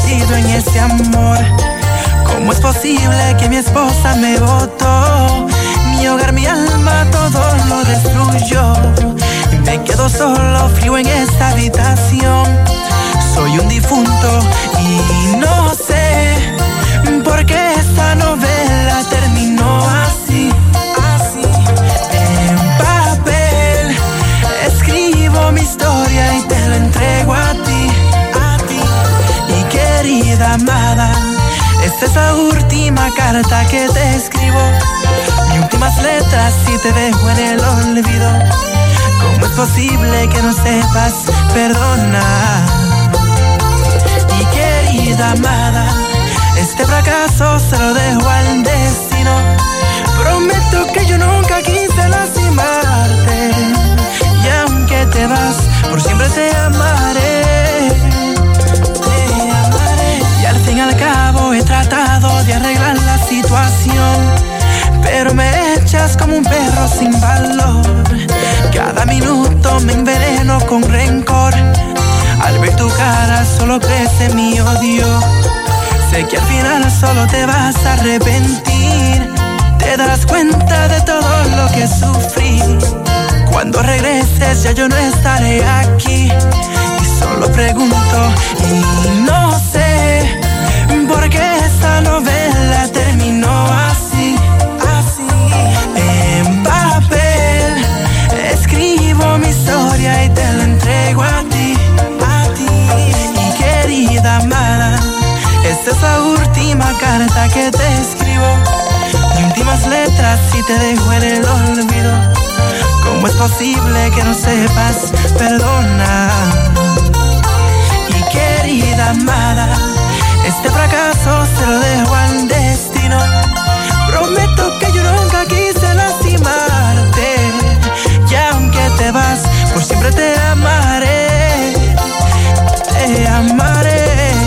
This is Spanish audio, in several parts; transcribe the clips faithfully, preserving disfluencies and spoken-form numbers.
perdido en ese amor. ¿Cómo es posible que mi esposa me botó? Mi hogar, mi alma, todo lo destruyó. Me quedo solo, frío en esta habitación. Soy un difunto y no sé por qué esta novela terminó así, así. En papel escribo mi historia y te la entrego a ti, a ti. Y querida amada, esta es la última carta que te escribo. Mis últimas letras y te dejo en el olvido. ¿Cómo es posible que no sepas perdonar? Y querida amada, este fracaso se lo dejo al destino. Prometo que yo nunca quise lastimarte. Y aunque te vas, por siempre te amaré. Te amaré. Y al fin y al cabo he tratado de arreglar la situación, pero me echas como un perro sin valor. Cada minuto me enveneno con rencor. Al ver tu cara solo crece mi odio. Sé que al final solo te vas a arrepentir. Te darás cuenta de todo lo que sufrí. Cuando regreses ya yo no estaré aquí. Y solo pregunto y no sé por qué esta novela terminó así, así. En papel escribo mi historia y te la entrego a ti, a ti. Y querida amada, esta es la última carta que te escribo. Mis últimas letras y te dejo en el olvido. ¿Cómo es posible que no sepas perdonar? Y querida amada, este fracaso se lo dejo al destino. Prometo que yo nunca quise lastimarte. Y aunque te vas, por siempre te amaré. Te amaré.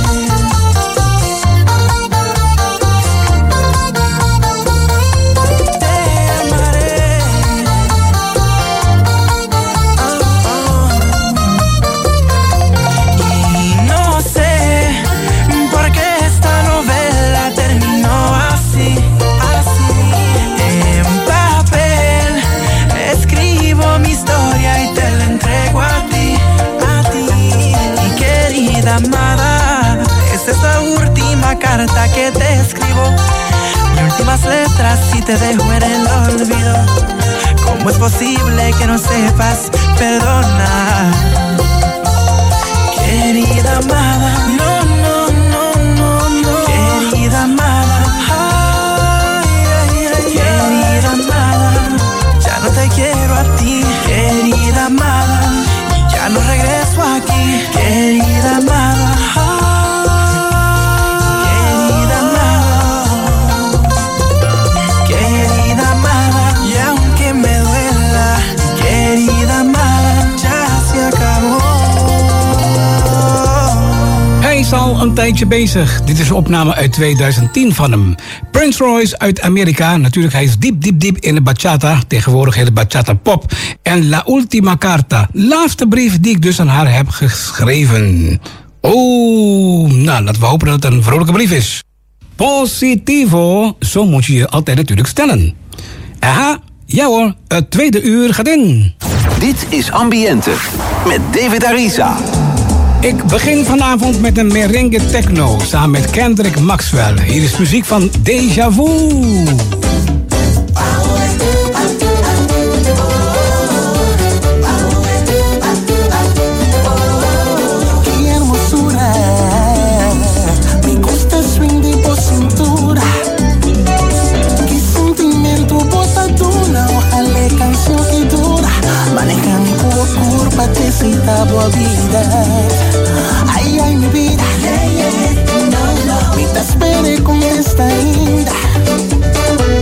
Amada, esta es la última carta que te escribo. Mis últimas letras y te dejo en el olvido. ¿Cómo es posible que no sepas perdonar? Querida amada, no, no, no, no, no. Querida amada, ay, ay, ay, querida amada, ya no te quiero a ti. Querida amada, ya no regreso aquí. Querida amada, querida amada, querida amada. Y aunque me duela, querida amada, ya se acabó. Hij is al een tijdje bezig. Dit is een opname uit tweeduizend tien van hem. Prince Royce uit Amerika. Natuurlijk, hij is diep, diep, diep in de bachata. Tegenwoordig heet de bachata pop. En La Ultima Carta. Laatste brief die ik dus aan haar heb geschreven. Oh, nou, laten we hopen dat het een vrolijke brief is. Positivo, zo moet je je altijd natuurlijk stellen. Aha, ja hoor, het tweede uur gaat in. Dit is Ambiente met David Arisa. Ik begin vanavond met een merengue techno samen met Kendrick Maxwell. Hier is muziek van Deja Vu. Necesita boa vida. Ay, ay, mi vida. Yeah, yeah. No, no. Me te esperé con esta linda.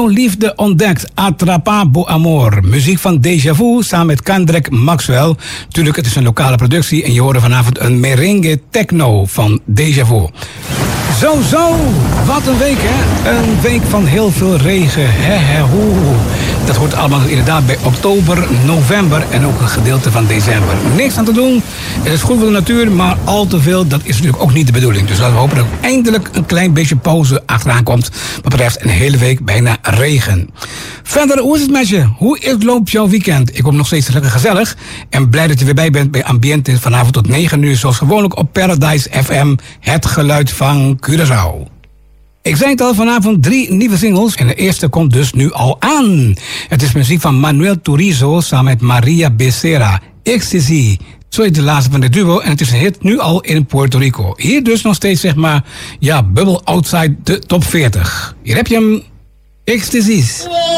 jouw liefde ontdekt. Atrapa Bo Amor. Muziek van Deja Vu samen met Kendrick Maxwell. Tuurlijk, het is een lokale productie en je hoorde vanavond een merengue techno van Deja Vu. Zo, zo. Wat een week, hè? Een week van heel veel regen. He, he, hoe. Dat hoort allemaal inderdaad bij oktober, november en ook een gedeelte van december. Niks aan te doen. Het is goed voor de natuur, maar al te veel, dat is natuurlijk ook niet de bedoeling. Dus laten we hopen dat er eindelijk een klein beetje pauze achteraan komt. Wat betreft een hele week bijna regen. Verder, hoe is het met je? Hoe is, loopt jouw weekend? Ik hoop nog steeds lekker gezellig. En blij dat je weer bij bent bij Ambiente vanavond tot negen uur. Zoals gewoonlijk op Paradise F M. Het geluid van Curaçao. Ik zei het al, vanavond drie nieuwe singles en de eerste komt dus nu al aan. Het is muziek van Manuel Turizo samen met Maria Becerra. Ecstasy. Zo is de laatste van de duo en het is een hit nu al in Puerto Rico. Hier dus nog steeds, zeg maar, ja, bubbel outside de top veertig. Hier heb je hem. Ecstasy.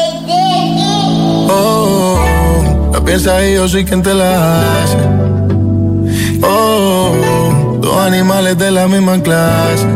Oh, la piensa y yo soy quien te la hace. Oh, dos animales de la misma clase.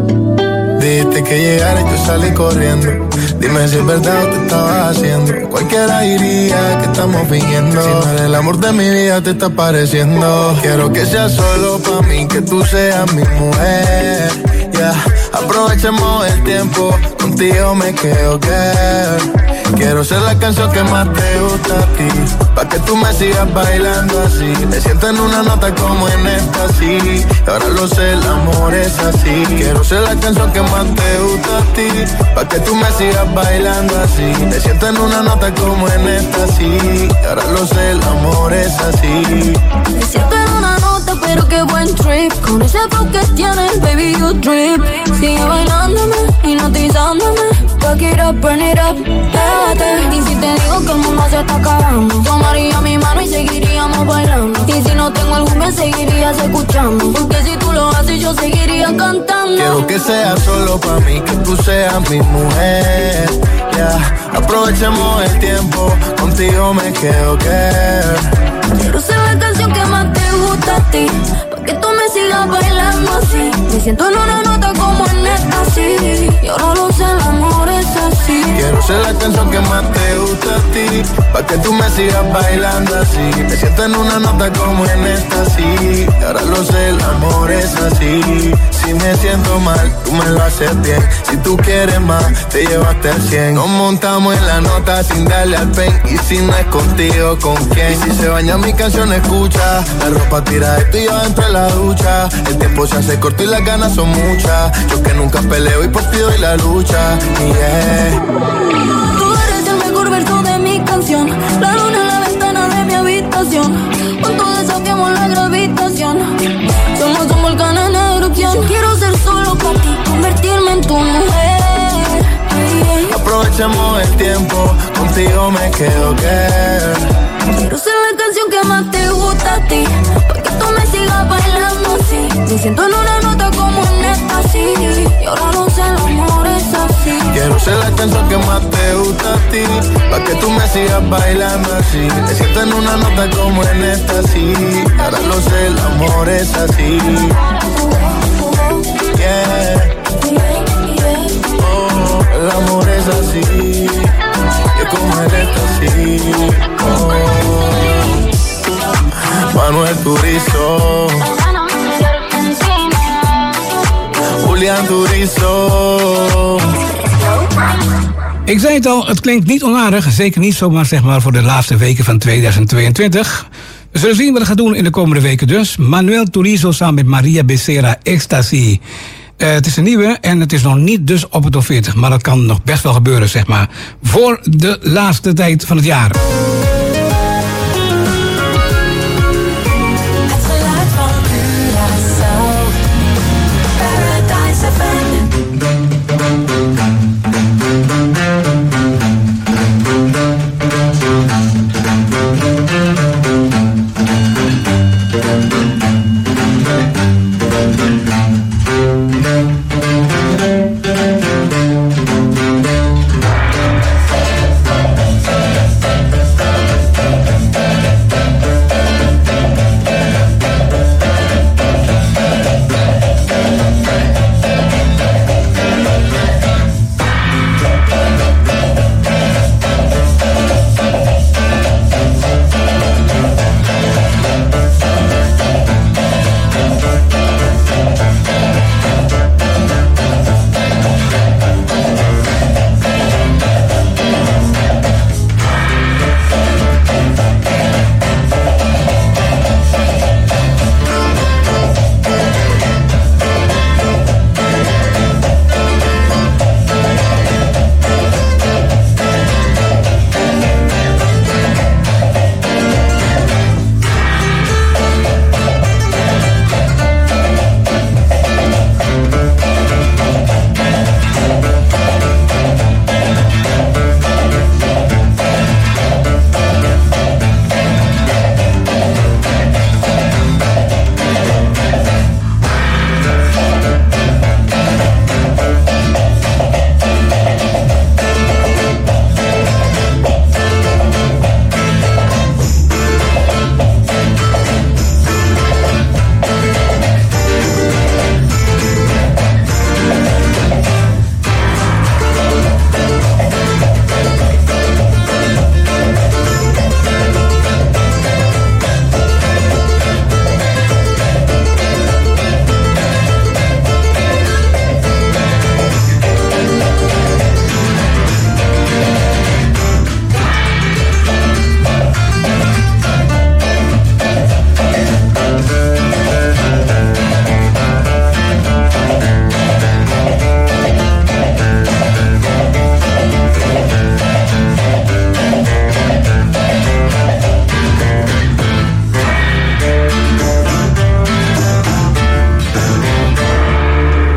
Dijiste que llegara y yo salí corriendo. Dime si es verdad o te estabas haciendo. Cualquiera diría que estamos fingiendo. Si no eres el amor de mi vida te está pareciendo. Quiero que sea solo pa' mí, que tú seas mi mujer. Yeah, aprovechemos el tiempo, contigo me quedo, girl. Quiero ser la canción que más te gusta a ti, pa' que tú me sigas bailando así. Me siento en una nota como en esta, sí. Y ahora lo sé, el amor es así. Quiero ser la canción que más te gusta a ti, pa' que tú me sigas bailando así. Me siento en una nota como en esta, sí. Y ahora lo sé, el amor es así. Me siento en una nota, pero qué buen trip. Con ese flow que tienes, baby, you trip. Sigue bailándome, hipnotizándome. Fuck it up, burn it up, pégate. Y si te digo que el mundo se está acabando, tomaría mi mano y seguiríamos bailando. Y si no tengo algún bien, seguirías escuchando. Porque si tú lo haces, yo seguiría cantando. Quiero que sea solo pa' mí, que tú seas mi mujer. Yeah, aprovechemos el tiempo, contigo me quedo, girl. Quiero ser la canción que más te gusta a ti, pa' que tú me sigas bailando así. Me siento en una nota como en esta, sí. Y ahora lo sé, el amor es así. Quiero ser la canción que más te gusta a ti, pa' que tú me sigas bailando así. Me siento en una nota como en esta, sí. Y ahora lo sé, el amor es así. Si me siento mal, tú me lo haces bien. Si tú quieres más, te llevaste al cien. Nos montamos en la nota sin darle al pen. Y si no es contigo, ¿con quién? Y si se baña mi canción, escucha. La ropa tira esto y yo dentro de la ducha. El tiempo se hace corto y las ganas son muchas. Yo que nunca peleo y por ti doy la lucha. Yeah. Tú eres el mejor verso de mi canción. La luna en la ventana de mi habitación. Juntos desafiamos la gravitación. Somos un volcán en erupción. Yo quiero ser solo para ti, convertirme en tu mujer. Aprovechemos el tiempo, contigo me quedo, girl. Quiero ser la canción que más te gusta a ti, pa' que tú me sigas bailando así. Me siento en una nota como en esta, sí. Y ahora no sé, el amor es así. Quiero ser la canción que más te gusta a ti, pa' que tú me sigas bailando así. Me siento en una nota como en esta, sí. Ahora lo sé, el amor es así. Yeah. Oh, el amor es así. Yo como en esta, sí. Oh. Manuel Turizo, Julián Turizo. Ik zei het al, het klinkt niet onaardig. Zeker niet zomaar zeg maar voor de laatste weken van tweeduizend tweeëntwintig. We zullen zien wat we gaan doen in de komende weken dus. Manuel Turizo samen met Maria Becerra, Ecstasy. Uh, het is een nieuwe en het is nog niet dus op het top veertig. Maar dat kan nog best wel gebeuren, zeg maar. Voor de laatste tijd van het jaar.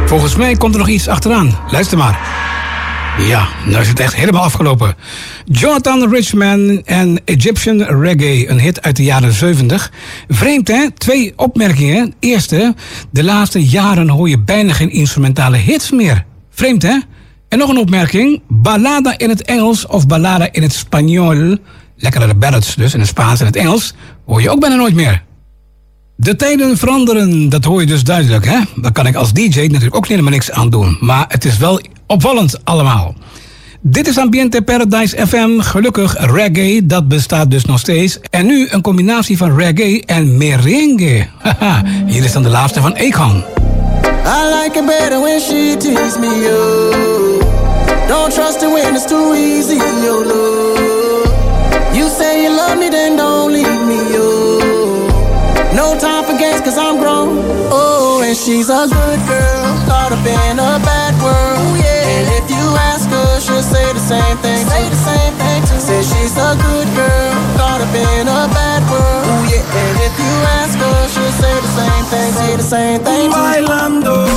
Volgens mij komt er nog iets achteraan. Luister maar. Ja, nou is het echt helemaal afgelopen. Jonathan Richman en Egyptian Reggae, een hit uit de jaren zeventig. Vreemd, hè? Twee opmerkingen. Eerste, de laatste jaren hoor je bijna geen instrumentale hits meer. Vreemd, hè? En nog een opmerking. Ballada in het Engels of ballada in het Spanjool, lekkere ballads dus in het Spaans en het Engels, hoor je ook bijna nooit meer. De tijden veranderen, dat hoor je dus duidelijk, hè? Daar kan ik als D J natuurlijk ook helemaal niks aan doen. Maar het is wel opvallend allemaal. Dit is Ambiente Paradise F M. Gelukkig reggae, dat bestaat dus nog steeds. En nu een combinatie van reggae en merengue. Haha, hier is dan de laatste van Akon. I like it better when she tease me, yo. Don't trust it when it's too easy, yo, no. You say you love me, then don't leave me, yo. No time for games, cause I'm grown. Oh, and she's a good girl, caught up in a bad world, yeah. And if you ask her, she'll say the same thing, say the same thing too. Says she's a good girl, caught up in a bad world, ooh, yeah. And if you ask her, she'll say the same thing, say the same thing too. Bailando.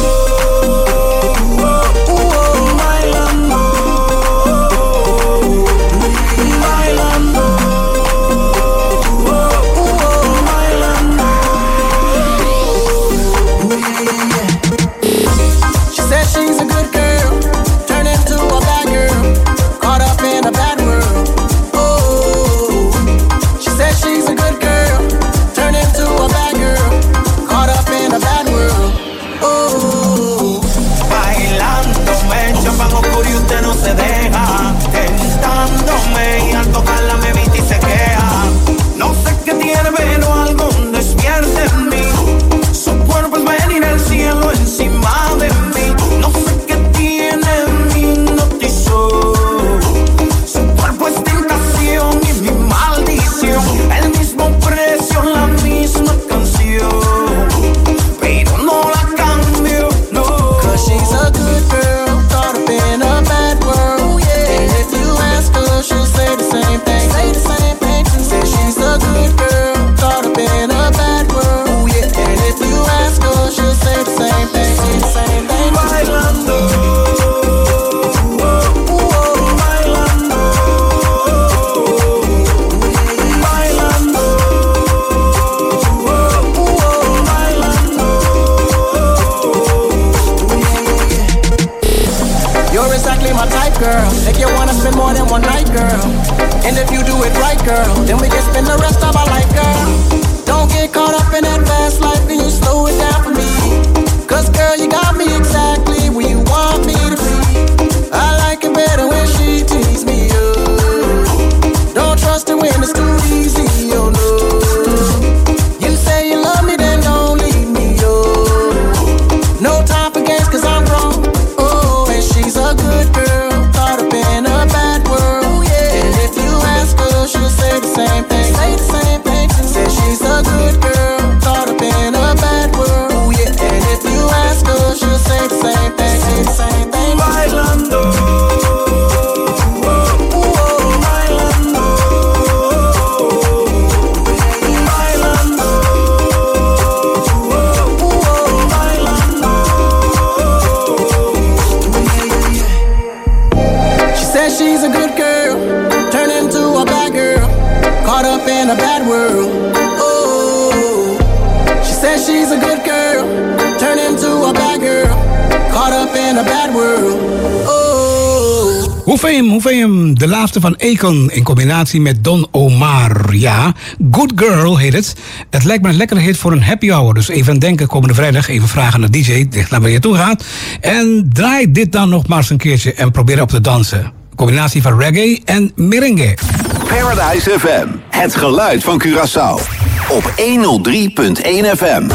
De laatste van Akon in combinatie met Don Omar. Ja, Good Girl heet het. Het lijkt me een lekkere hit voor een happy hour. Dus even aan denken komende vrijdag. Even vragen naar D J, dicht naar waar je toe gaat. En draai dit dan nog maar eens een keertje en probeer op te dansen. Combinatie van reggae en merengue. Paradise F M, het geluid van Curaçao. Op honderddrie punt één F M.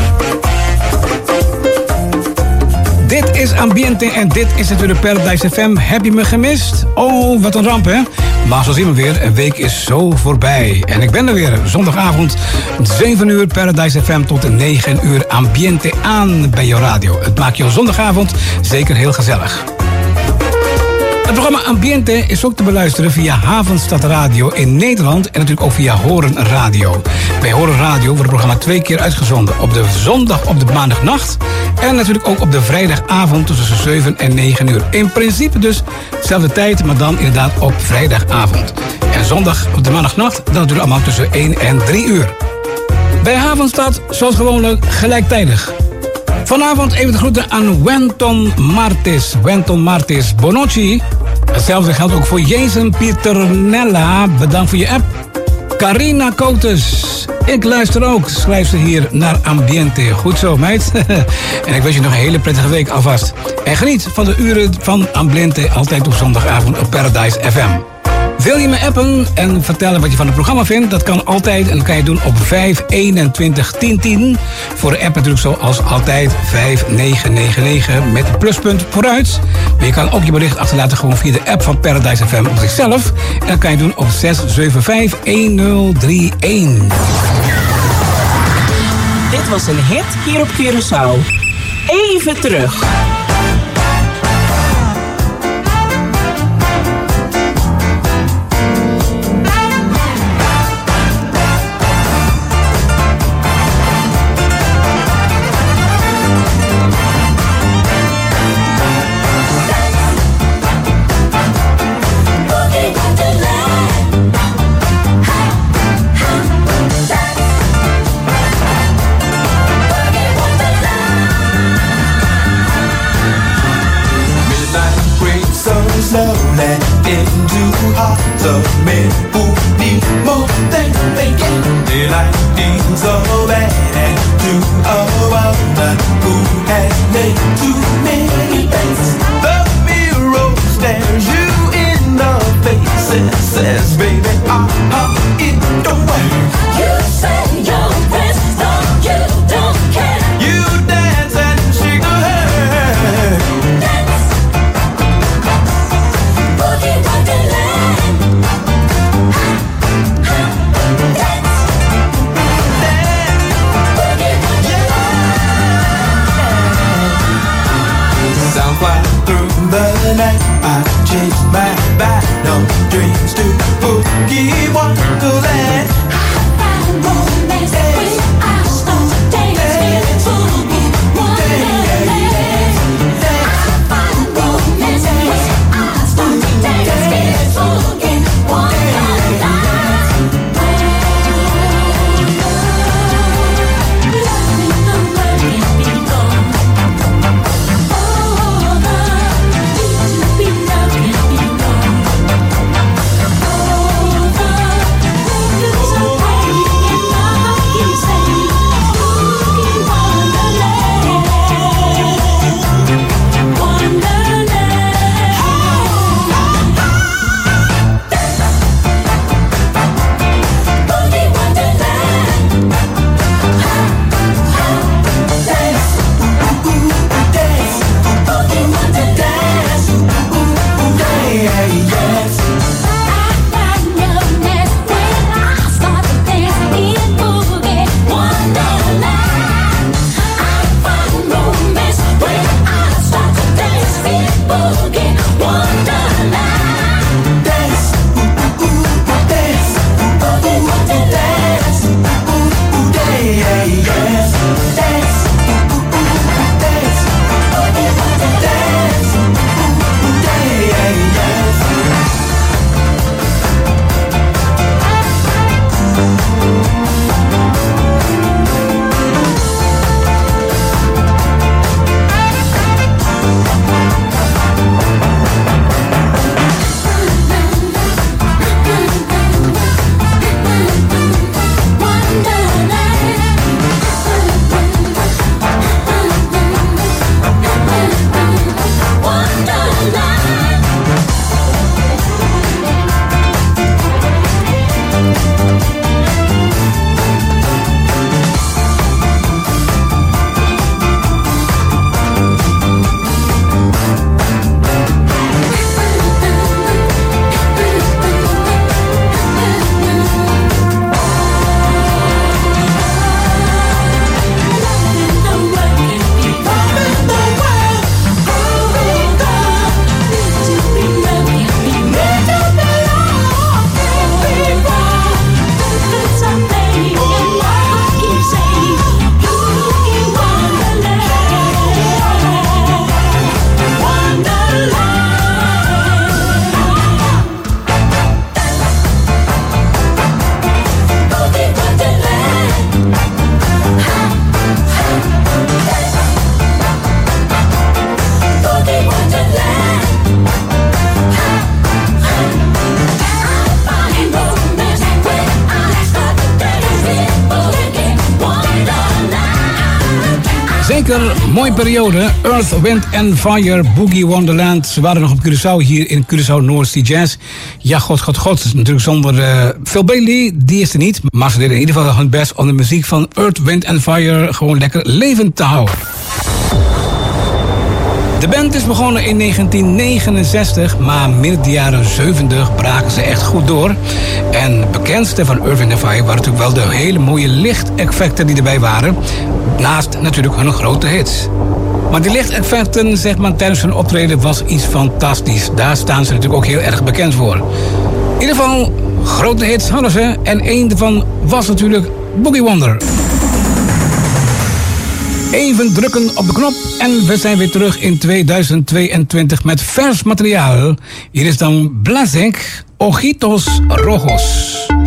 Dit is Ambiente en dit is natuurlijk Paradise F M. Heb je me gemist? Oh, wat een ramp, hè? Maar zo zien we weer, een week is zo voorbij. En ik ben er weer, zondagavond, zeven uur Paradise F M tot negen uur Ambiente aan bij jouw radio. Het maakt jouw zondagavond zeker heel gezellig. Het programma Ambiente is ook te beluisteren via Havenstad Radio in Nederland en natuurlijk ook via Horen Radio. Bij Horen Radio wordt het programma twee keer uitgezonden. Op de zondag, op de maandagnacht en natuurlijk ook op de vrijdagavond tussen zeven en negen uur. In principe dus dezelfde tijd, maar dan inderdaad op vrijdagavond. En zondag op de maandagnacht dan natuurlijk allemaal tussen één en drie uur. Bij Havenstad, zoals gewoonlijk, gelijktijdig. Vanavond even de groeten aan Wenton Martis. Wenton Martis Bonocci. Hetzelfde geldt ook voor Jason Pieternella. Bedankt voor je app. Carina Cotes. Ik luister ook, schrijft ze hier naar Ambiente. Goed zo, meid. En ik wens je nog een hele prettige week alvast. En geniet van de uren van Ambiente altijd op zondagavond op Paradise F M. Wil je me appen en vertellen wat je van het programma vindt? Dat kan altijd en dat kan je doen op vijf eenentwintig tien tien. Voor de app natuurlijk zoals altijd vijf negen negen negen met een pluspunt vooruit. Maar je kan ook je bericht achterlaten gewoon via de app van Paradise F M op zichzelf. En dat kan je doen op zes zeven vijf een nul drie een. Dit was een hit hier op Curaçao. Even terug. Of men who need more than they get. Daylight needs so bad to a woman who has made too many things. The mirror stares you in the face and says, baby, uh-huh, it don't work. You say your best, though you don't care. You dance and shake your head. Dance, boogie wonderland. Through the night, I chase my battle dreams to boogie wonderland. I find romance when I start dancing boogie wonderland. I find romance when I start dancing boogie wonderland. Oh, Zeker, mooie periode. Earth, Wind and Fire, Boogie Wonderland. Ze waren nog op Curaçao, hier in Curaçao North Sea Jazz. Ja, god, god, god. Natuurlijk zonder uh, Phil Bailey, die is er niet. Maar ze deden in ieder geval hun best om de muziek van Earth, Wind and Fire gewoon lekker levend te houden. De band is begonnen in negentien negenenzestig, maar midden de jaren zeventig braken ze echt goed door. En het bekendste van Earth, Wind and Fire waren natuurlijk wel de hele mooie lichteffecten die erbij waren. Naast natuurlijk hun grote hits. Maar die lichteffecten, zeg maar, tijdens hun optreden was iets fantastisch. Daar staan ze natuurlijk ook heel erg bekend voor. In ieder geval, grote hits hadden ze. En één daarvan was natuurlijk Boogie Wonder. Even drukken op de knop en we zijn weer terug in tweeduizend tweeëntwintig met vers materiaal. Hier is dan Blazek, Ojitos Rojos.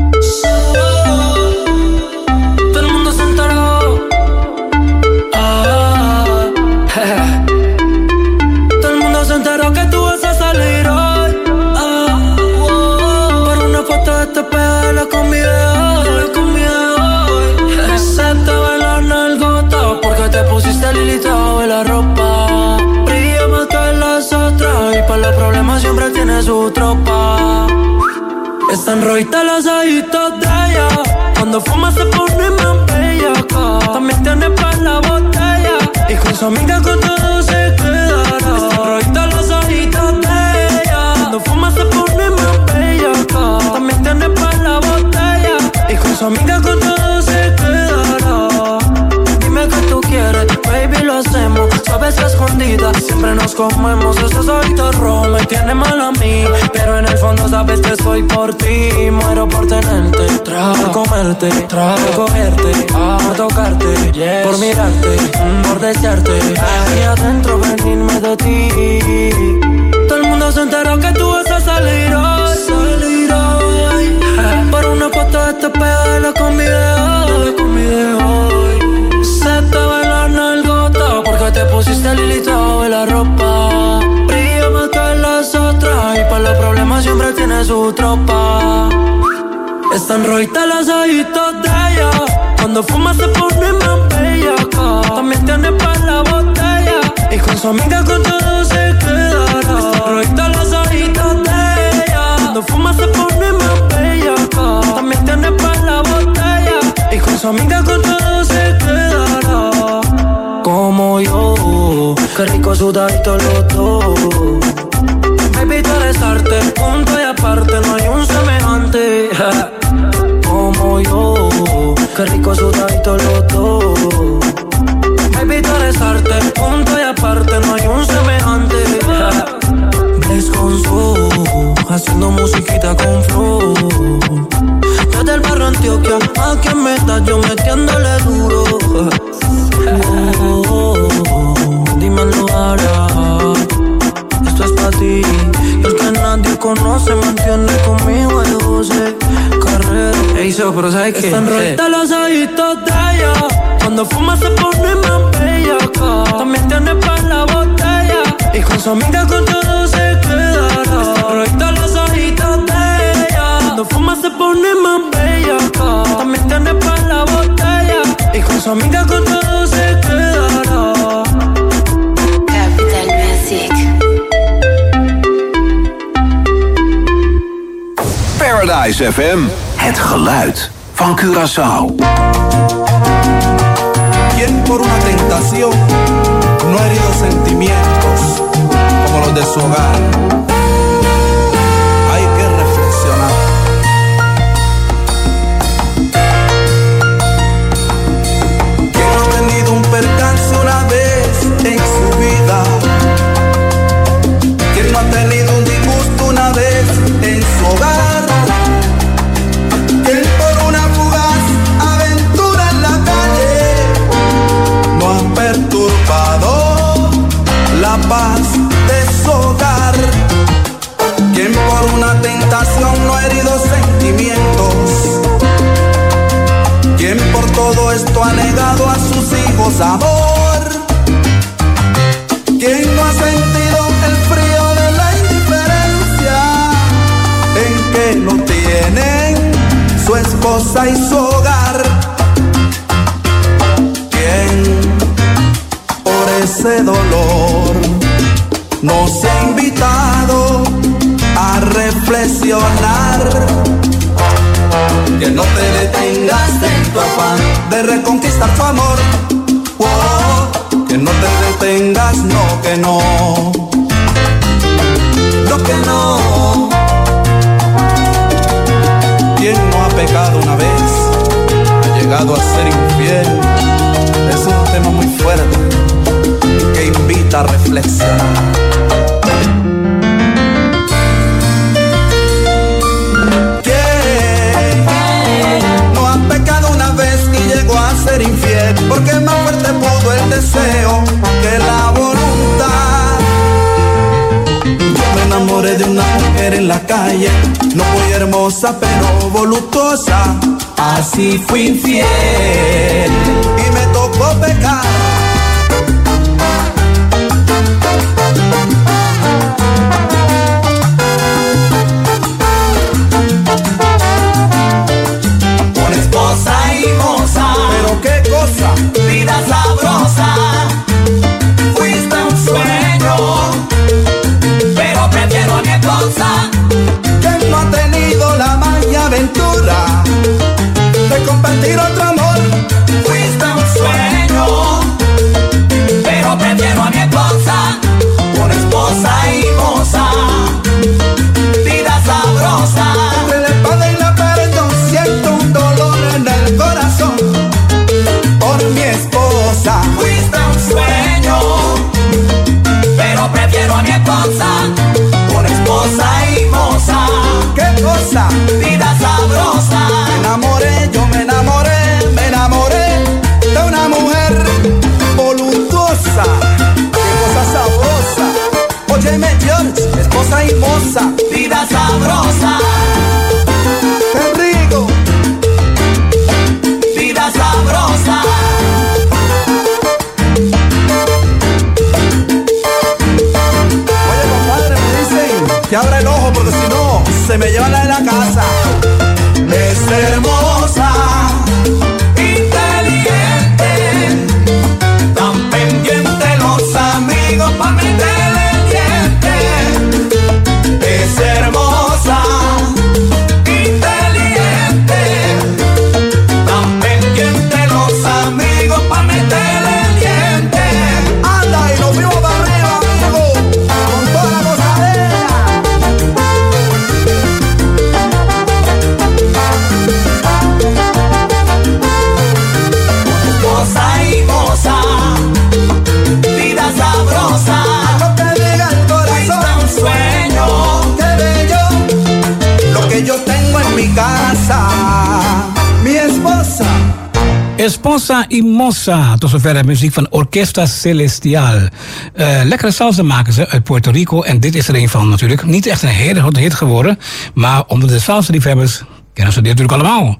De la ropa brilla más que las otras y para los problemas siempre tiene su tropa. Están rojitas las ojitos de ella, cuando fuma se pone más bella. También tiene para la botella y con su amiga con todo se quedará. Están rojitas las ojitos de ella, cuando fuma se pone más bella. También tiene para la botella y con su amiga con todo se quedará. Dime qué tú quieres, baby, lo hacemos, sabes, escondida. Siempre nos comemos, esos ojitos rojos me tienen mal a mí. Pero en el fondo sabes que soy por ti. Muero por tenerte, por comerte, por cogerte, por tocarte, yes. Por mirarte, por desearte, y adentro venirme de ti. Todo el mundo se enteró que tú vas a salir hoy, salir hoy. Por una foto de este pedo con video, con video. Se te baila nalgota porque te pusiste el hilito de la ropa. Brilla más que las otras y para los problemas siempre tiene su tropa. Están rojitas las ojitos de ella, cuando fuma se pone más bella. También tiene para la botella y con su amiga con todo se quedará. Están rojitas las ojitos de ella, cuando fuma se pone más bella. También tiene para la botella y con su amiga con todo se quedará. Como yo, qué rico sudadito los dos. Baby, tú eres arte, punto y aparte, no hay un semejante. Como yo, qué rico sudadito los dos. Baby, tú eres arte, punto y aparte, no hay un semejante. Blaze con su, haciendo musiquita con flow. Desde el barrio Antioquia, aquí en Meta, yo metiéndole duro. Oh, oh, oh, dímelo ahora, esto es para ti. El que nadie conoce mantiene conmigo el José Carrera. Ey, so, pero ¿sabes qué? Están rojitas los ojitos de ella, cuando fuma se pone más bella. También tiene para la botella y con su amiga con todo se quedará. Están rojitas los ojitos de ella, cuando fuma se pone más bella. También tiene para la botella y con su amiga con todo se quedará. Capital Music. Paradise F M, het geluid van Curaçao. Quien por una tentación no ha herido sentimientos como los de su hogar. Hay que reflexionar. Quien no ha tenido un percance una vez en su vida. Quien no ha tenido un disgusto una vez en su hogar. Quien por una fugaz aventura en la calle no ha perturbado la paz de su hogar. Quien por una tentación no ha herido sentimientos. Quien por todo esto ha negado a sus hijos amor. Quien no ha sentido el frío de la indiferencia en que lo tienen su esposa y su hogar. Quien ese dolor. Nos ha invitado a reflexionar. Que no te detengas en tu afán de reconquistar tu amor. Oh, que no te detengas, no, que no. No, que no. ¿Quién no ha pecado una vez? Ha llegado a ser infiel. Es un tema muy fuerte que invita a reflexionar. A ser infiel, porque más fuerte pudo el deseo que la voluntad. Yo me enamoré de una mujer en la calle, no muy hermosa pero voluptuosa. Así fui infiel y me tocó pecar. ¿Qué cosa? Vida sabrosa, fuiste un sueño, pero prefiero a mi esposa. ¿Quién no ha tenido la magia aventura de compartir otro amor? Fuiste un sueño, pero prefiero a mi esposa. Una esposa y moza, vida sabrosa. Entre la espada y la pared yo siento un dolor en el corazón. Mi esposa, fuiste un sueño, pero prefiero a mi esposa. Una esposa y moza. ¿Qué cosa? Vida sabrosa. Me enamoré, yo me enamoré, me enamoré de una mujer voluptuosa. Qué cosa sabrosa. Óyeme, George, esposa y moza. Vida sabrosa. Qué rico. Vida sabrosa. Que abra el ojo porque si no se me lleva la de la casa. Es hermosa, inteligente, tan pendiente los amigos pa' meterle el diente. Es hermosa, inteligente, tan pendiente los amigos pa' meterle el diente. Anda y nos fuimos para arriba, amigo, con toda la gozadera. Moza y moza, vida sabrosa. No te diga el corazón, fuiste un sueño. qué bello lo que yo tengo en mi casa. Mi esposa. Esposa y moza, tot zover de muziek van Orquesta Celestial. Uh, lekkere salsa maken ze uit Puerto Rico en dit is er een van natuurlijk. Niet echt een hele grote hit geworden, maar onder de salsa-liefhebbers kennen ze dit natuurlijk allemaal.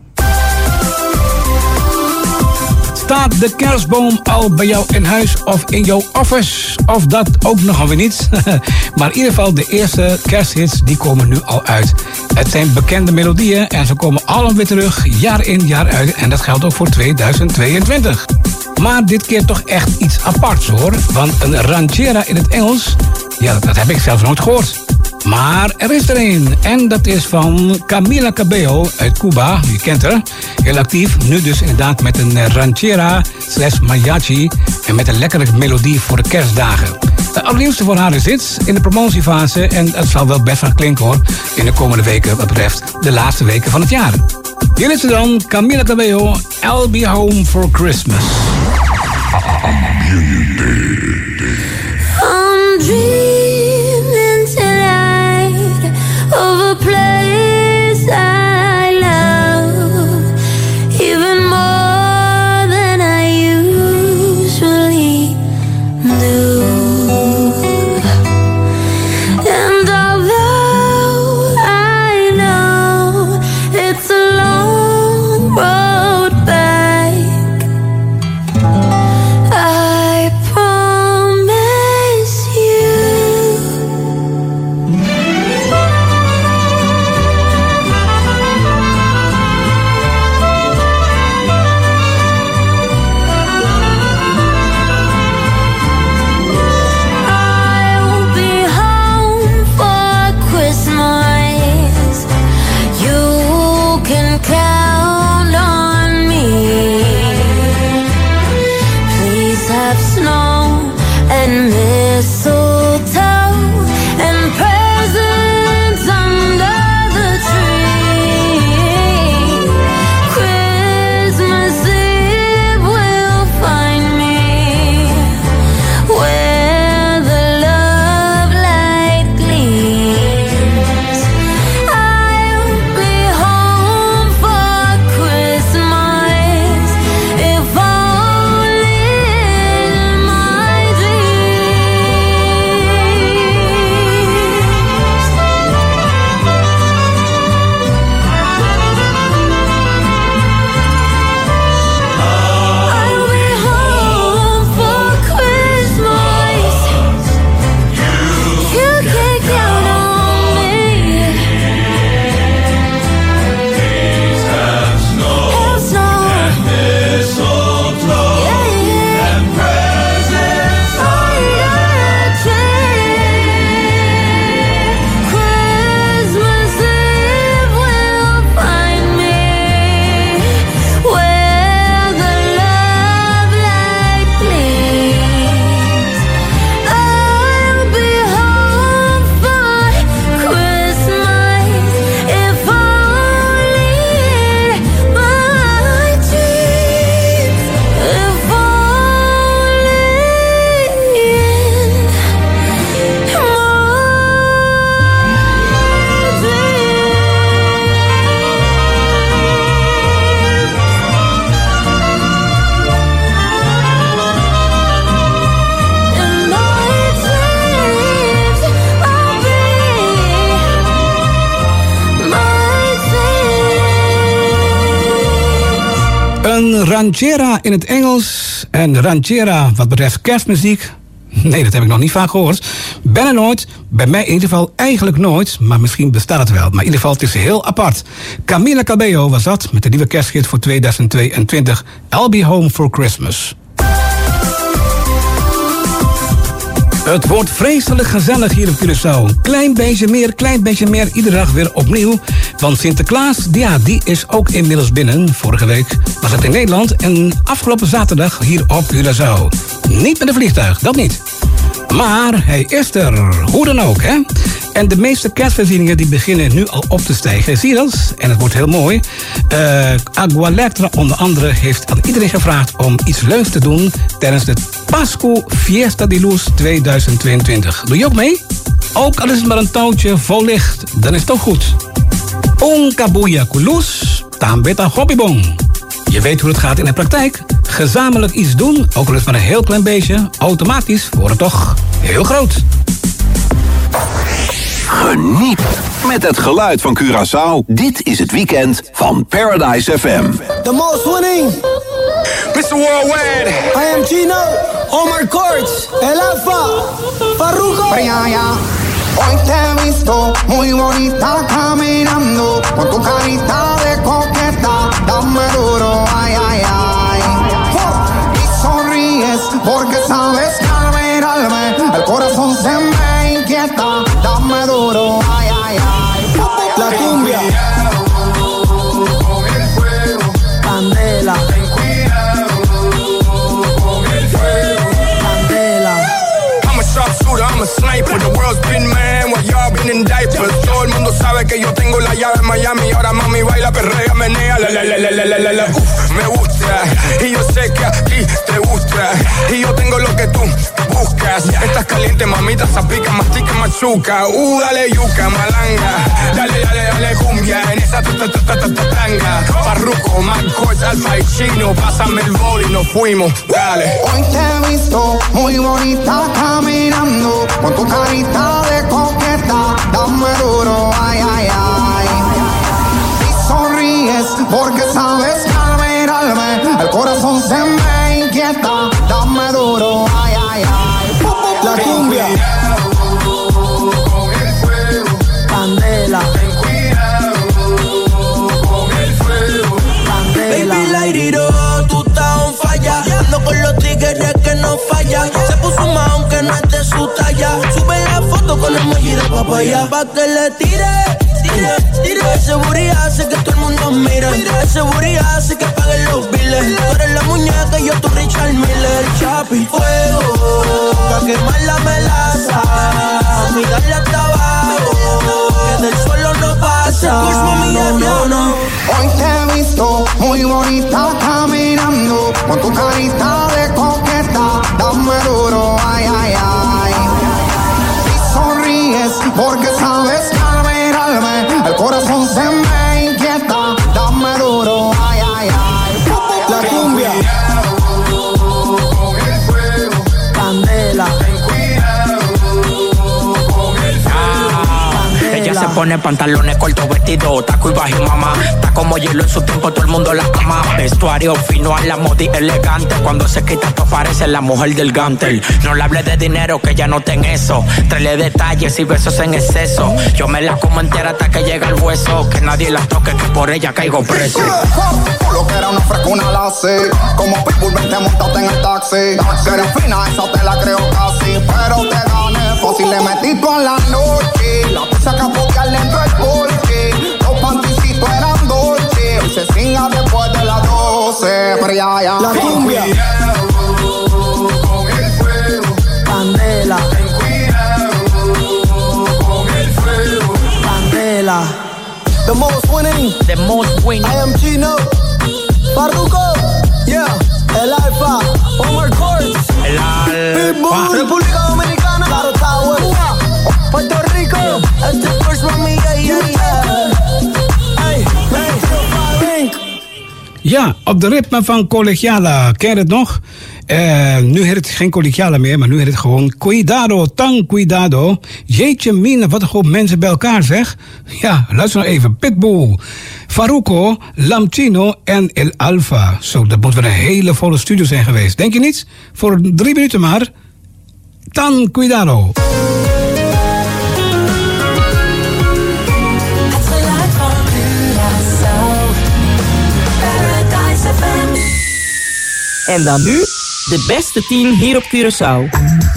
Staat de kerstboom al bij jou in huis of in jouw office? Of dat ook nog alweer niet. Maar in ieder geval, de eerste kersthits die komen nu al uit. Het zijn bekende melodieën en ze komen allemaal weer terug, jaar in, jaar uit. En dat geldt ook voor tweeduizend tweeëntwintig. Maar dit keer toch echt iets aparts hoor. Want een ranchera in het Engels, ja, dat, dat heb ik zelfs nooit gehoord. Maar er is er een. En dat is van Camila Cabello uit Cuba. Je kent haar. Heel actief. Nu dus inderdaad met een ranchera slash mariachi. En met een lekkere melodie voor de kerstdagen. Het allernieuwste voor haar is dit in de promotiefase. En het zal wel best van klinken hoor. In de komende weken wat betreft de laatste weken van het jaar. Hier is ze dan. Camila Cabello. I'll be home for Christmas. I'm dreaming tonight of a place I love, even more than I usually do. And although I know it's a long road back, mistletoe and presents under the tree. Christmas Eve will find me where the love light gleams. I'll be home for Christmas, if only in my dreams. I'll be home for Christmas. You can count on me. Have snow and mistletoe and presents under the tree. Christmas Eve will find me where the love light gleams. I'll be home for Christmas, if only my dreams, if only Een ranchera in het Engels en ranchera wat betreft kerstmuziek. Nee, dat heb ik nog niet vaak gehoord. Bijna nooit. Bij mij in ieder geval eigenlijk nooit. Maar misschien bestaat het wel. Maar in ieder geval, het is heel apart. Camila Cabello was dat met de nieuwe kersthit voor tweeduizend tweeëntwintig. I'll Be Home for Christmas. Het wordt vreselijk gezellig hier op Curaçao. Klein beetje meer, klein beetje meer, iedere dag weer opnieuw. Want Sinterklaas, ja, die is ook inmiddels binnen. Vorige week was het in Nederland en afgelopen zaterdag hier op Curaçao. Niet met een vliegtuig, dat niet. Maar hij is er, hoe dan ook, hè? En de meeste kerstvoorzieningen die beginnen nu al op te stijgen. Zie je dat? En het wordt heel mooi. Uh, Agualectra onder andere heeft aan iedereen gevraagd om iets leuks te doen tijdens de Pascu Fiesta de Luz tweeduizend tweeëntwintig. Doe je ook mee? Ook al is het maar een touwtje vol licht, dan is het toch goed. Un kabuya kulus, tambeta hobbybong. Je weet hoe het gaat in de praktijk. Gezamenlijk iets doen, ook al is het maar een heel klein beetje, automatisch wordt het toch heel groot. Geniet met het geluid van Curaçao. Dit is het weekend van Paradise F M. The most winning. mister Worldwide. I am Chino. Omar Courts. El Alfa. Farruko. Hoy te he visto muy bonita caminando, con tu carita de coqueta, dame duro, ay, ay, ay. Y sonríes porque sabes que al mirarme el corazón se me inquieta, dame duro, ay, ay, ay. La cumbia. Con el fuego, Candela. ten cuidado con el fuego. Candela. I'm a sharpshooter, I'm a sniper. The world's been mad while y'all been in diapers. Todo el mundo sabe que yo tengo la llave en Miami. Ahora mami baila, perrea, menea, la la la la la la la la. Uf, me gusta y yo sé que a ti te gusta. Y yo tengo lo que tú buscas. Estás caliente, mamita, zapica, mastica, machuca. Uh, dale yuca, malanga. Dale, dale, dale cumbia en esa tanga. Farruko, Marcos, Alfa y Chino. Pásame el bol y nos fuimos, dale. Hoy te he visto muy bonita caminando, con tu carita de coqueta, dame duro, ay, ay, ay. Y sonríes porque sabes que al mirarme el corazón se me inquieta, dame duro, ay, ay, ay. La cumbia. Con el fuego, Candela. ten cuidado con el fuego. Candela. Baby, light it up, tú estás on falla. Ando con los tigres que no fallan. Se puso más aunque no es de su talla. Sube la foto con el emoji de papaya. Pa' que le tire, tire, tire. Ese booty hace que todo el mundo mire. Ese booty hace que paguen los biles. Tú eres la muñeca y yo tu Richard Miller. Chapi, fuego. quemar la melaza. Y darle hasta abajo, que del suelo no pasa. No, no, no. Hoy te he visto muy bonita caminando, con tu carita de coqueta, dame duro, ay, ay, ay. Y sonríes porque sabes que al mirarme el corazón se me inquieta, dame duro, ay, ay, ay. La cumbia. Con el fuego. Candela. Ten cuidado con el fuego. Ella se pone pantalones cortos, vestido, taco y bajo, mamá. Está como hielo en su tiempo, todo el mundo la ama. Vestuario fino a la moda y elegante. Cuando se quita, pues parece la mujer del gantel. No le hable de dinero, que ella no ten eso. Tráele detalles y besos en exceso. Yo me la como entera hasta que llega el hueso. Que nadie la toque, que por ella caigo preso. Lo que era una frescuna lace, como Pitbull vente montate en el taxi. Que eres fina, esa te la creo casi, pero te gané fácil, le metí toda la noche. La pizza que apoyar dentro del porche, los panticitos eran dolce. Hoy se cinga después de las doce, pero ya, ya. La cumbia. Con el fuego. Candela. Ten cuidado con el fuego. Candela. The most winning. The most winning. I am Chino. Farruko. Yeah. El Alfa. Omar Courts. El Alfa. República Dominicana. Claro, Tower. Puerto Rico. Este first from me. Yeah, yeah, yeah. Hey, hey. Ja, op de ritme van Collegiala. Ken je het nog? Uh, nu heet het geen Collegiala meer, maar nu heet het gewoon Cuidado, tan cuidado. Jeetje mine, wat een groep mensen bij elkaar, zeg. Ja, luister nou even. Pitbull, Farruko, Lamchino en El Alfa. Zo, dat moet wel een hele volle studio zijn geweest. Denk je niet? Voor drie minuten maar. Tan cuidado. En dan nu de beste tien hier op Curaçao.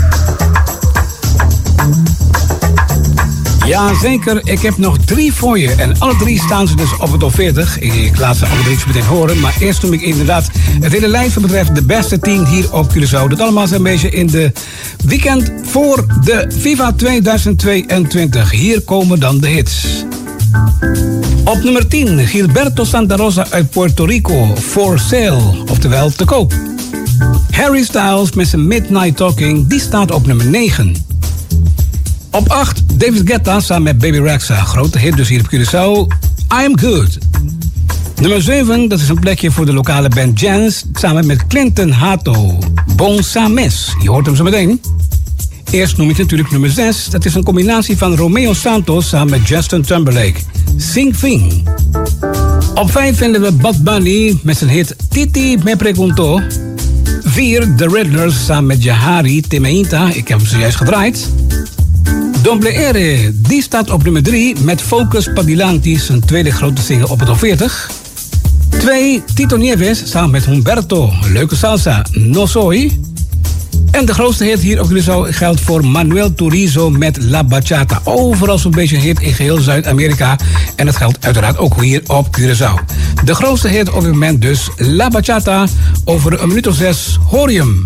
Jazeker, ik heb nog drie voor je. En alle drie staan ze dus op de top veertig. Ik laat ze alle drie meteen horen. Maar eerst noem ik inderdaad het hele lijstje betreft de beste tien hier op Curaçao. Dat allemaal zijn een beetje in de weekend voor de FIFA tweeduizend tweeëntwintig. Hier komen dan de hits. Op nummer tien, Gilberto Santa Rosa uit Puerto Rico, For Sale, oftewel te koop. Harry Styles met zijn Midnight Talking, die staat op nummer negen. Op acht, David Guetta samen met Baby Rexha, grote hit dus hier op Curaçao, I Am Good. Nummer zeven, dat is een plekje voor de lokale band Jans, samen met Clinton Hato, Bon Sames, je hoort hem zo meteen. Eerst noem ik natuurlijk nummer zes. Dat is een combinatie van Romeo Santos samen met Justin Timberlake. Sing Thing. Op vijf vinden we Bad Bunny met zijn hit Titi Me Pregunto. vier, The Riddlers samen met Jahari Temeita. Ik heb hem zojuist gedraaid. Doble Ere, die staat op nummer drie met Focus Padilanti, zijn tweede grote single op de top veertig. twee, Tito Nieves samen met Humberto. Leuke salsa, No Soy. En de grootste hit hier op Curaçao geldt voor Manuel Turizo met La Bachata. Overal zo'n beetje een hit in geheel Zuid-Amerika. En dat geldt uiteraard ook hier op Curaçao. De grootste hit op dit moment dus La Bachata. Over een minuut of zes hoor je hem.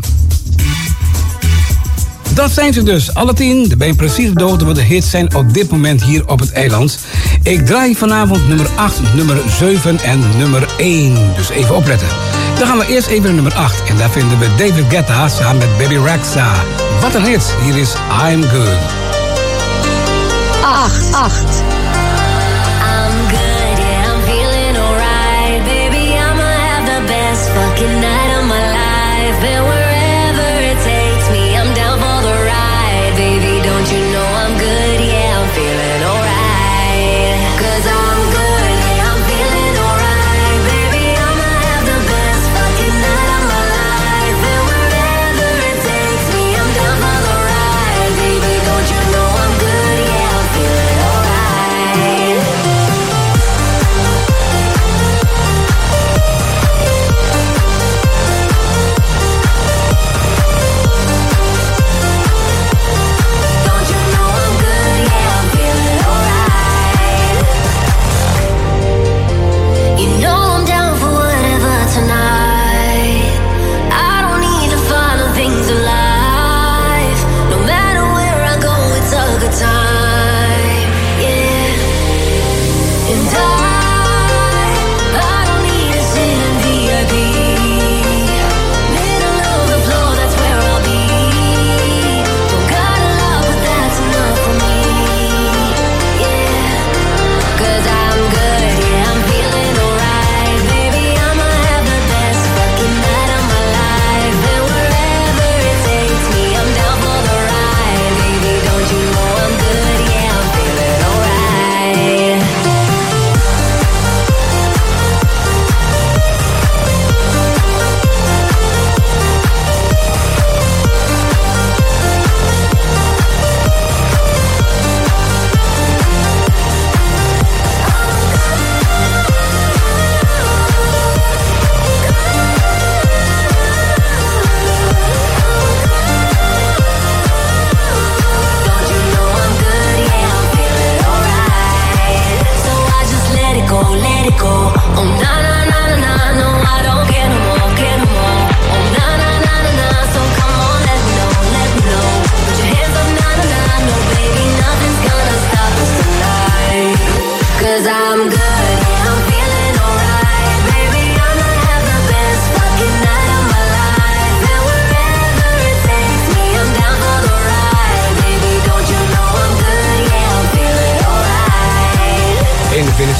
Dat zijn ze dus, alle tien. Dan ben je precies op de hoogte wat de hits zijn op dit moment hier op het eiland. Ik draai vanavond nummer acht, nummer zeven en nummer één. Dus even opletten. Dan gaan we eerst even naar nummer acht. En daar vinden we David Guetta samen met Baby Rexha. Wat een hit. Hier is I'm Good. acht. acht. I'm good, yeah, I'm feeling alright. Baby, I'ma have the best fucking night of my life. And wherever it takes me, I'm down for the ride. Baby, don't you know I'm good, yeah, I'm feeling alright. Cause I'm good, yeah, I'm feeling alright. Baby, I'ma have the best fucking night of my life. And wherever it takes me, I'm down for the ride. Baby, don't you know I'm good, yeah, I'm feeling alright.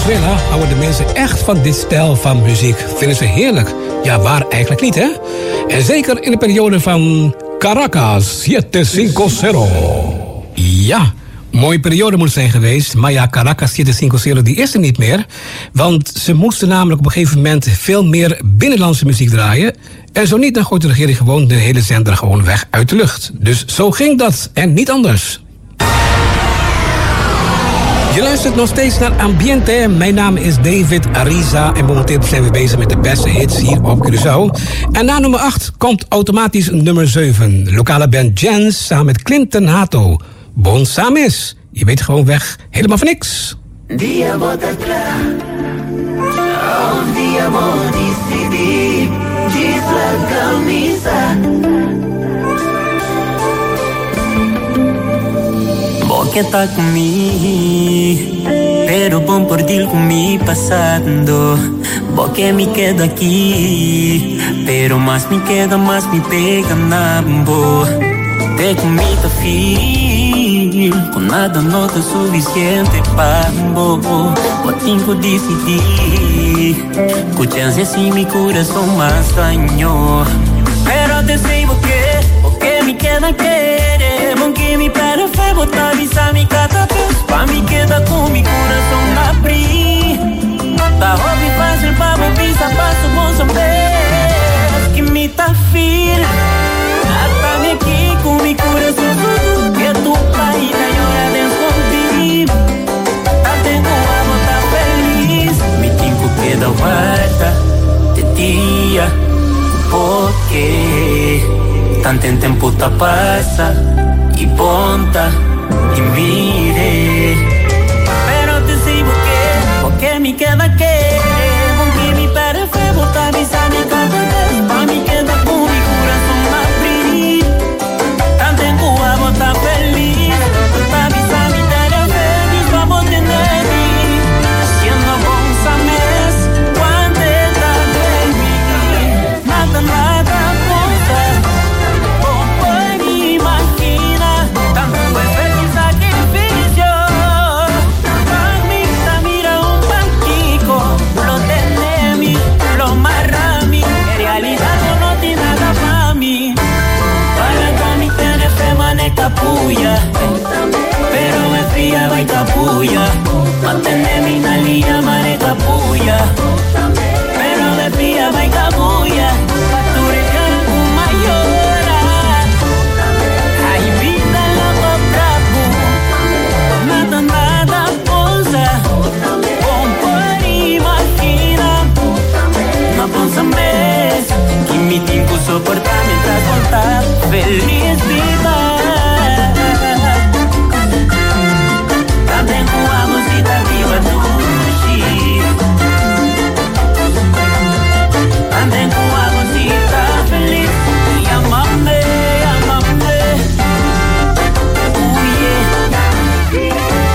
Venezuela houden de mensen echt van dit stijl van muziek. Vinden ze heerlijk. Ja, waar eigenlijk niet, hè? En zeker in de periode van Caracas zeven vijf nul. Ja, mooie periode moet zijn geweest. Maar ja, Caracas zeven vijf nul die is er niet meer. Want ze moesten namelijk op een gegeven moment veel meer binnenlandse muziek draaien. En zo niet, dan gooit de regering gewoon de hele zender gewoon weg uit de lucht. Dus zo ging dat en niet anders. Je luistert nog steeds naar Ambiente. Mijn naam is David Ariza en momenteel zijn we bezig met de beste hits hier op Curaçao. En na nummer acht komt automatisch nummer zeven. Lokale band Jens samen met Clinton Hato. Bon Samis. Je weet gewoon weg helemaal van niks. Dia bota atrás, un dia mo decidi, diz la camisa. Vos que estás conmigo, pero bom por ti conmigo pasando. Vos que me quedo aquí, pero más me queda, más me pega nambo. Te comida feel, con nada no te suficiente para vos. Vos tengo que decidir, escuchanse si mi corazón más daño. Pero te sei por qué, porque me queda querer, porque mi padre fue botar avisa mi cada vez, pa' mi queda con mi corazón abrir. Ta hobby fácil pa' me pisa, paso con saber que me ta feel. Atame aquí con mi corazón, que tu país yo ya descubrí. Ta tengo a botar feliz, mi tiempo queda guarda de día, porque tanto en tiempo ta pasa y ponta y mire. Pero te sigo que, porque me queda que, porque mi padre fue botar y sale cada vez, pa' mi queda con mi corazón abrir. Tan tengo a botar feliz, ta visa mi tarea feliz, vamos a tener siendo bons amigos, cuando está de mí, nada, nada, cosa, por por imagina, tanto es feliz sacrificio, para mí ta mira un banquico, lo tenemos, lo marrami, en realidad no tiene nada para mí, para que mi tiene fe maneca puya, pero es fría va y capulla, mantener mi nalía maneca puya, pero es fría va y capulla, tu regalo con mayora, hay vida en la boca, nada, nada, posa, con por imagina, no posa mes, que mi tiempo soporta mientras contar feliz vida. También jugamos y ta viva tu también jugamos y ta feliz. Y amame, amame, oh yeah.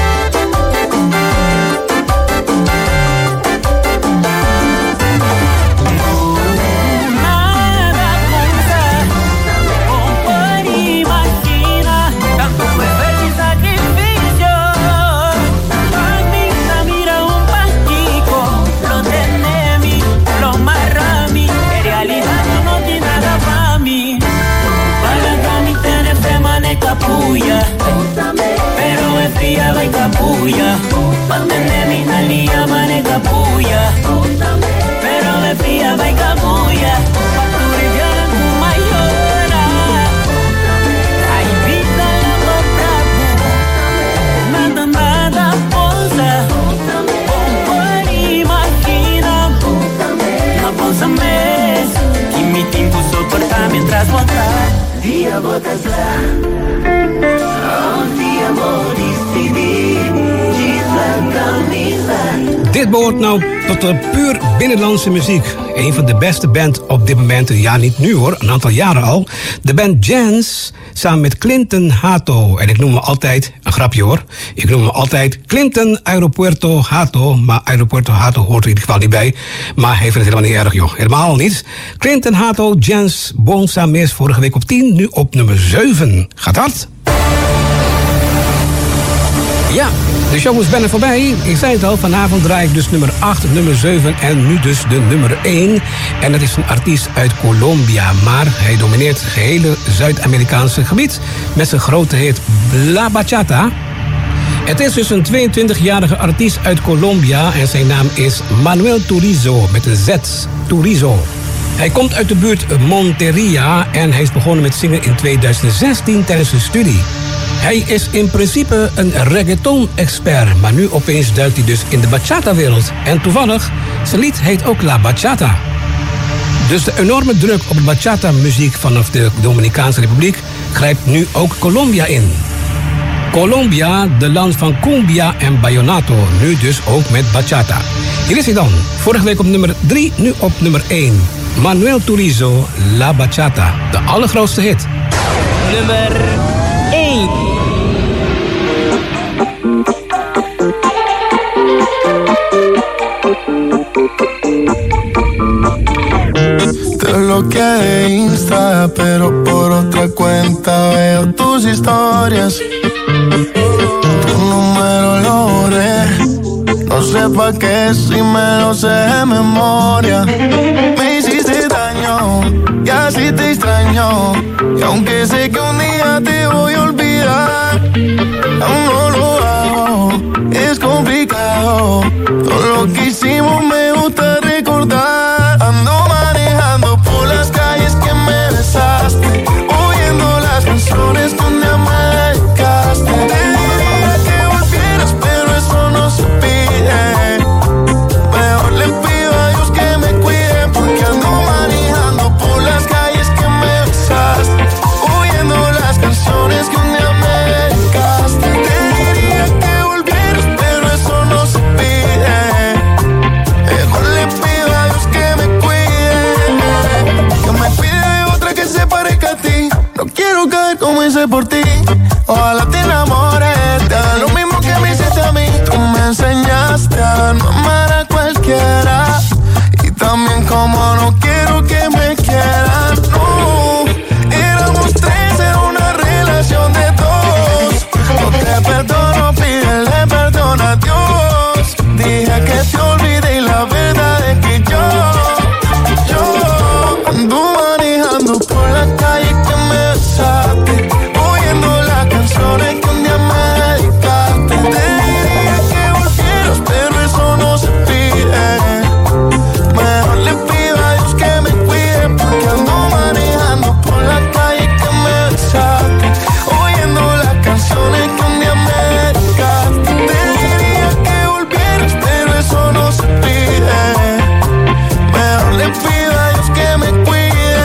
Nada cosa, con por imagina, tanto es feliz sacrificio. Pa' mí ta mira un banquico, lo tenemos, lo marrami, en realidad no tiene nada pa' mí. Para que mi tiene fe maneca puya, pero es fría va y capulla, mantener mi nalía maneca puya, pero es fría va y capulla, tu regalo con mayora, hay vida en la boca, nada, nada, posa, con por imagina, no posa mes, que mi tiempo soporta mientras bota. Dia botas lá, un dia mo decidi, diz la camisa. Dit behoort nou tot de puur binnenlandse muziek. Een van de beste band op dit moment. Ja, niet nu hoor, een aantal jaren al. De band Jens samen met Clinton Hato. En ik noem me altijd, een grapje hoor, ik noem me altijd Clinton Aeropuerto Hato. Maar Aeropuerto Hato hoort er in ieder geval niet bij. Maar hij vindt het helemaal niet erg joh, helemaal niet. Clinton Hato, Jens, Bon Samis, vorige week op tien, nu op nummer zeven. Gaat hard. Ja, de show is bijna voorbij. Ik zei het al, vanavond draai ik dus nummer acht, nummer zeven en nu dus de nummer één. En dat is een artiest uit Colombia, maar hij domineert het gehele Zuid-Amerikaanse gebied met zijn grote hit La Bachata. Het is dus een tweeëntwintigjarige artiest uit Colombia en zijn naam is Manuel Turizo met een Z, Turizo. Hij komt uit de buurt Monteria en hij is begonnen met zingen in tweeduizend zestien tijdens zijn studie. Hij is in principe een reggaeton-expert, maar nu opeens duikt hij dus in de bachata-wereld. En toevallig, zijn lied heet ook La Bachata. Dus de enorme druk op de bachata-muziek vanaf de Dominicaanse Republiek grijpt nu ook Colombia in. Colombia, de land van cumbia en vallenato, nu dus ook met bachata. Hier is hij dan, vorige week op nummer drie, nu op nummer één. Manuel Turizo, La Bachata, de allergrootste hit. Nummer één. Te bloqueé de Insta, pero por otra cuenta veo tus historias. Tu número lo borré, no sé pa' qué si me lo sé de memoria. Me hiciste daño y así te extraño, y aunque sé que un día te voy a olvidar, aún no lo hago, es complicado. Todo lo que hicimos me gusta recordar. Ando manejando por las calles que me besaste, oyendo las canciones que un día me dedicaste. Te diría que volvieras, pero eso no se pide. Mejor le pido a Dios que me cuide, porque ando manejando por las calles que me besaste, oyendo las canciones que un día me dedicaste. Te diría que volvieras, pero eso no se pide. Mejor le pido a Dios que me cuide, que me pide otra que se parezca a ti. No quiero caer como hice por ti. Ojalá te enamores, te haga lo mismo que me hiciste a mí. Tú me enseñaste a no amar a cualquiera, y también como no quiero que me quieran. No, éramos tres en una relación de dos. No te perdono, pídele perdón a Dios. Dije que te olvidé y la verdad es que yo, yo ando manejando por la calle que me besaste, oyendo las canciones que un día me dedicaste. Te diría que volvieras, pero eso no se pide. Mejor le pido a Dios que me cuide, porque ando manejando por la calle que me besaste, oyendo las canciones que un día me dedicaste. Te diría que volvieras, pero eso no se pide. Mejor le pido a Dios que me cuide.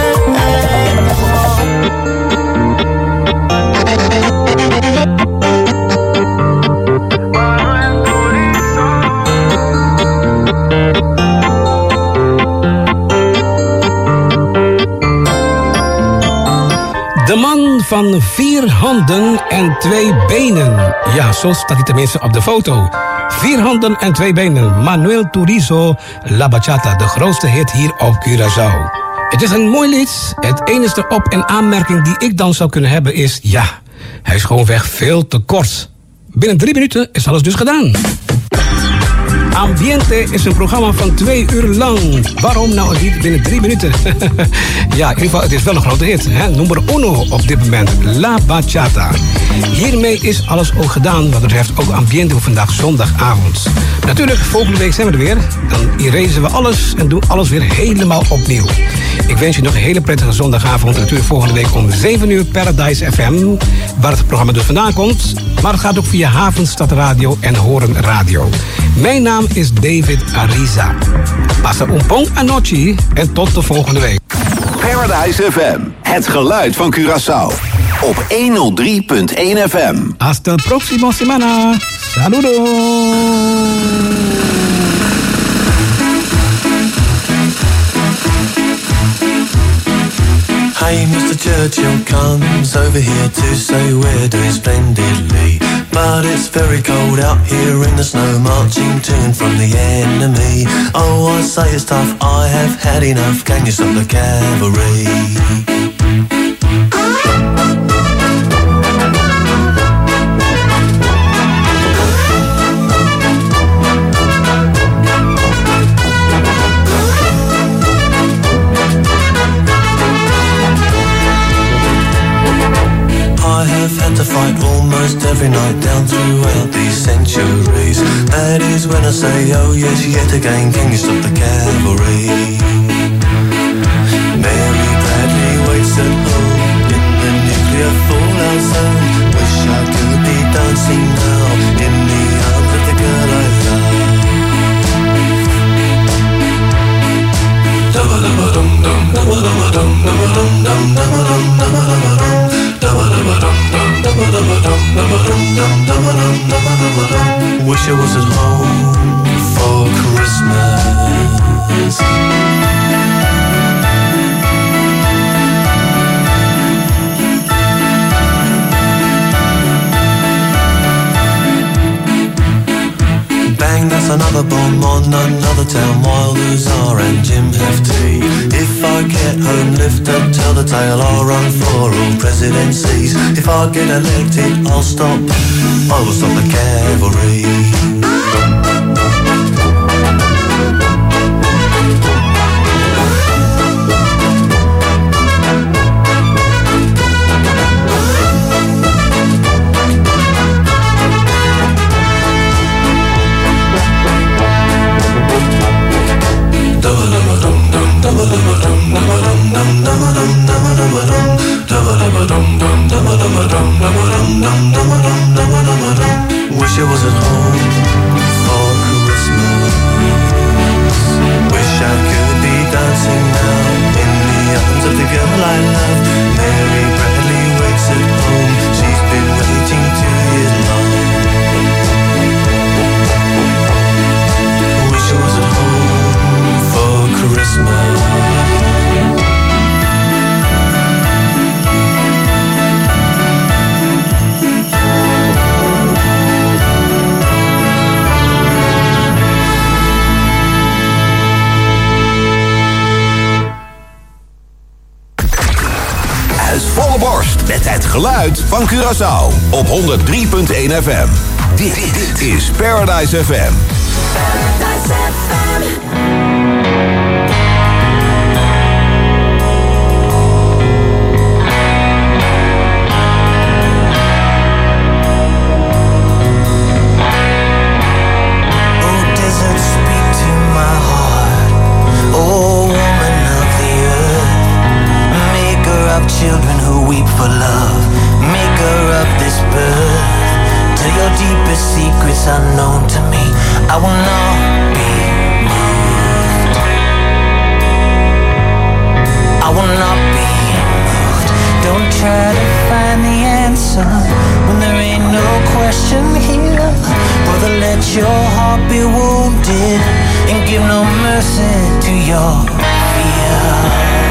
De man van vier handen en twee benen. Ja, zo staat hij tenminste op de foto. Vier handen en twee benen. Manuel Turizo, La Bachata, de grootste hit hier op Curaçao. Het is een mooi lied. Het enige op- en aanmerking die ik dan zou kunnen hebben is... ja, hij is gewoonweg veel te kort. Binnen drie minuten is alles dus gedaan. Ambiente is een programma van twee uur lang. Waarom nou niet binnen drie minuten? Ja, in ieder geval, het is wel een grote hit. Hè? Nummer uno op dit moment, La Bachata. Hiermee is alles ook gedaan wat betreft ook Ambiente voor vandaag zondagavond. Natuurlijk, volgende week zijn we er weer. Dan eraseren we alles en doen alles weer helemaal opnieuw. Ik wens je nog een hele prettige zondagavond. Natuurlijk volgende week om zeven uur Paradise F M. Waar het programma dus vandaan komt. Maar het gaat ook via Havenstad Radio en Horen Radio. Mijn naam is David Ariza. Passa un pong anoche en tot de volgende week. Paradise F M, het geluid van Curaçao. Op honderddrie punt één F M. Hasta el próximo semana. Saludos. Hey, Mister Churchill comes over here to say we're doing splendidly. But it's very cold out here in the snow, marching to and from the enemy. Oh, I say it's tough, I have had enough. Can you stop the cavalry? I've had to fight almost every night down throughout these centuries. That is when I say, oh yes, yet again, can you stop the cavalry? Mary Bradley waits at home in the nuclear fallout zone. Wish I could be dancing now in the arms of the girl I love. Wish I was at home for Christmas. Bang, that's another bomb on another town while Luzar and Jim have tea. If I get home, lift up, tell the tale, I'll run for all presidencies. If I get elected, I'll stop, I will stop the cavalry. Wish I was at home for Christmas. Wish I could be dancing now in the arms of the girl I love. Mary Bradley waits at home. She's been waiting two years long. Wish I was at home for Christmas. Volle borst met het geluid van Curaçao op honderd drie punt één F M. Dit, dit is Paradise F M. Paradise F M. Children who weep for love, maker of this birth. Till your deepest secrets unknown to me, I will not be moved. I will not be moved. Don't try to find the answer when there ain't no question here. Brother, let your heart be wounded and give no mercy to your fear.